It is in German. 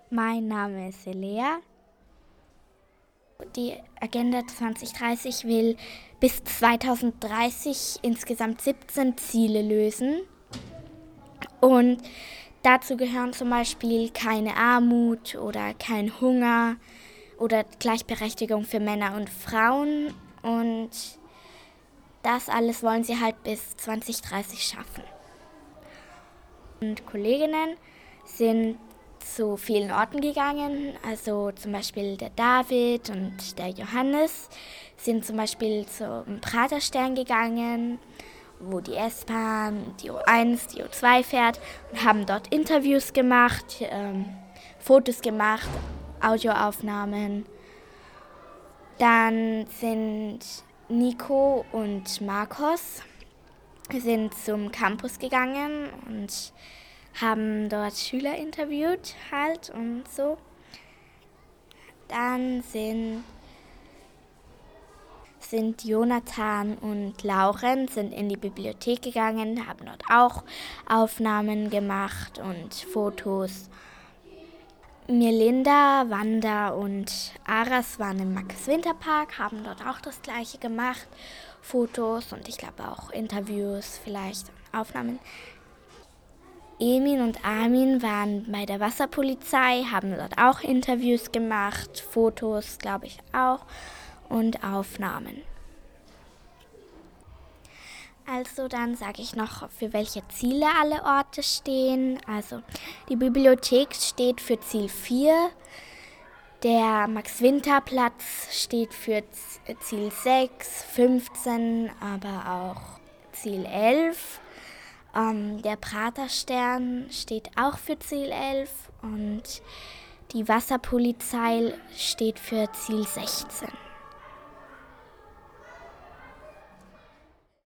Mein Name ist Elea. Die Agenda 2030 will bis 2030 insgesamt 17 Ziele lösen. Und dazu gehören zum Beispiel keine Armut oder kein Hunger oder Gleichberechtigung für Männer und Frauen. Und das alles wollen sie halt bis 2030 schaffen. Und Kolleginnen sind zu vielen Orten gegangen, also zum Beispiel der David und der Johannes sind zum Beispiel zum Praterstern gegangen, wo die S-Bahn, die U1, die U2 fährt und haben dort Interviews gemacht, Fotos gemacht, Audioaufnahmen. Dann sind Nico und Marcos sind zum Campus gegangen und haben dort Schüler interviewt halt und so. Dann sind Jonathan und Lauren sind in die Bibliothek gegangen, haben dort auch Aufnahmen gemacht und Fotos. Mirlinda, Wanda und Aras waren im Max-Winter-Park, haben dort auch das Gleiche gemacht. Fotos und ich glaube auch Interviews, vielleicht Aufnahmen. Emin und Armin waren bei der Wasserpolizei, haben dort auch Interviews gemacht, Fotos, glaube ich auch, und Aufnahmen. Also dann sage ich noch, für welche Ziele alle Orte stehen. Also die Bibliothek steht für Ziel 4, der Max-Winter-Platz steht für Ziel 6, 15, aber auch Ziel 11. Der Praterstern steht auch für Ziel 11 und die Wasserpolizei steht für Ziel 16.